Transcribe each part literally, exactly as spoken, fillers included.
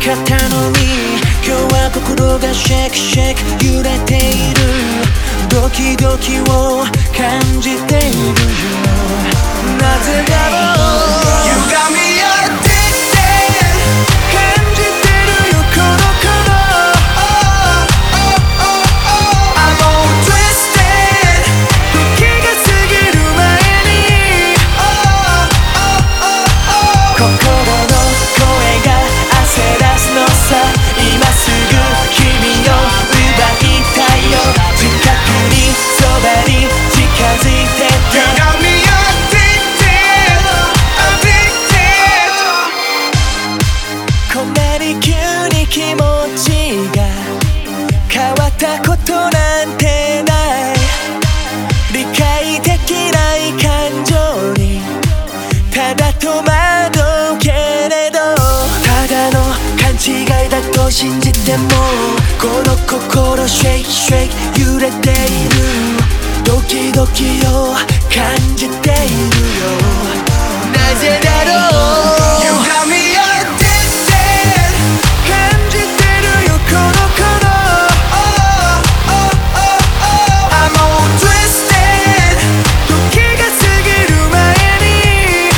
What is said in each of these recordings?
ったのに今日は心がシェイクシェイク揺れているドキドキを感じているよなぜだろう You got me addicted 感じてるよこの頃 I'm all twisted 時が過ぎる前に心の声が焦らすのさ今すぐ君を奪いたいよ近くにそばに近づいてて You got me addicted addicted こんなに急に気持ちが変わったことなんてない理解できない感情にただ戸惑うけれどただの勘違いだと信じてもこの心シェイクシェイク揺れているドキドキを感じているよなぜだろう You got me addicted 感じてるよこの頃 I'm all twisted 時が過ぎる前に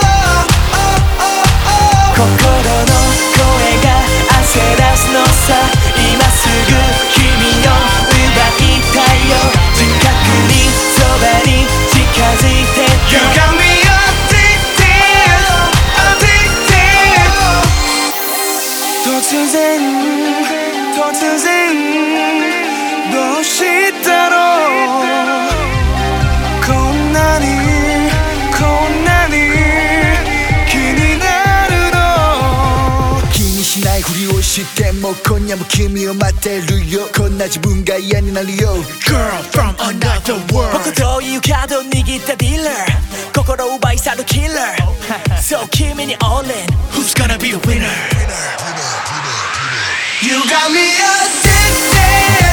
心の声が焦らすのさ今すぐ君を奪いたいよ近くにそばに近づいてて You got me addicted addicted 突然突然どうしたろうこんなにこんなに気になるの気にしないふりをしても今夜も君を待ってるよこんな自分が嫌になるよ Girl from another world 僕というカード握ったディーラー心奪い去るキラー So 君に all in Who's gonna be the winner You got me addicted